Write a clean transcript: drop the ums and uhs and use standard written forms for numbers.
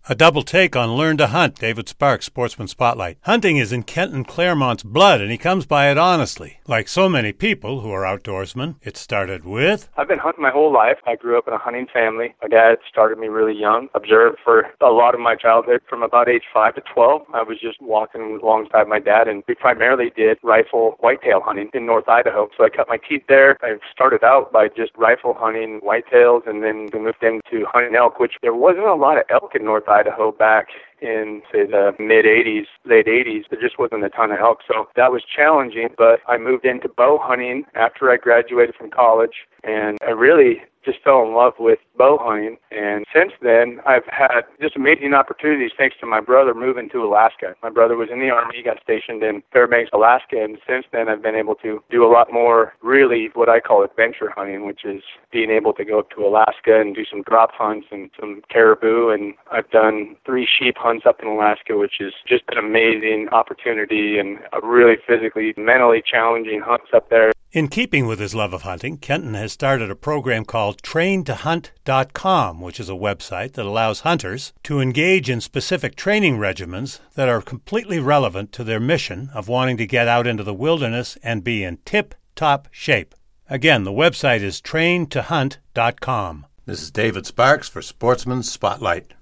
A double take on Learn to Hunt, David Sparks, Sportsman Spotlight. Hunting is in Kenton Claremont's blood, and he comes by it honestly. Like so many people who are outdoorsmen, it started with... I've been hunting my whole life. I grew up in a hunting family. My dad started me really young. Observed for a lot of my childhood from about age 5 to 12. I was just walking alongside my dad, and we primarily did rifle whitetail hunting in North Idaho. So I cut my teeth there. I started out by just rifle hunting whitetails, and then we moved into hunting elk, which there wasn't a lot of elk in North Idaho back in, say, the mid-'80s, late '80s. There just wasn't a ton of elk, so that was challenging. But I moved into bow hunting after I graduated from college, and I really just fell in love with bow hunting. And since then, I've had just amazing opportunities thanks to my brother moving to Alaska. My brother was in the Army. He got stationed in Fairbanks, Alaska, and since then I've been able to do a lot more, really, what I call adventure hunting, which is being able to go up to Alaska and do some drop hunts and some caribou. And I've done 3 sheep hunts up in Alaska, which is just an amazing opportunity and a really physically, mentally challenging hunts up there. In keeping with his love of hunting, Kenton has started a program called TrainToHunt.com, which is a website that allows hunters to engage in specific training regimens that are completely relevant to their mission of wanting to get out into the wilderness and be in tip-top shape. Again, the website is TrainToHunt.com. This is David Sparks for Sportsman Spotlight.